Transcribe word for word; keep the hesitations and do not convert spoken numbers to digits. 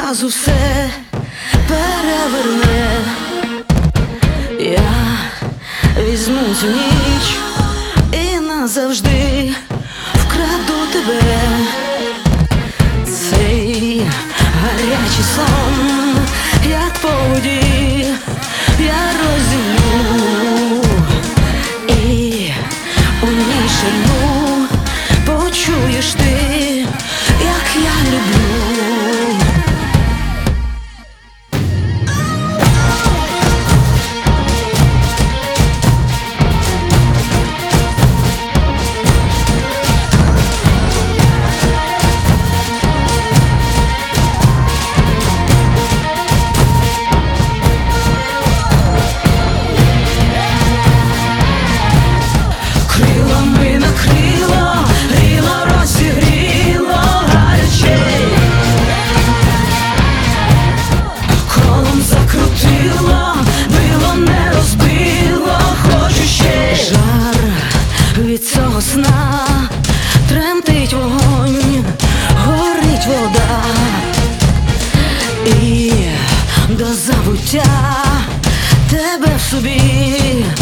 одразу все переверне. Я візьму цю ніч і назавжди вкраду тебе. Цей гарячий сон, як по воді, я розділю і у ній шальну почуєш ти, як я люблю. Від цього сна тремтить вогонь, горить вода, і до забуття тебе в собі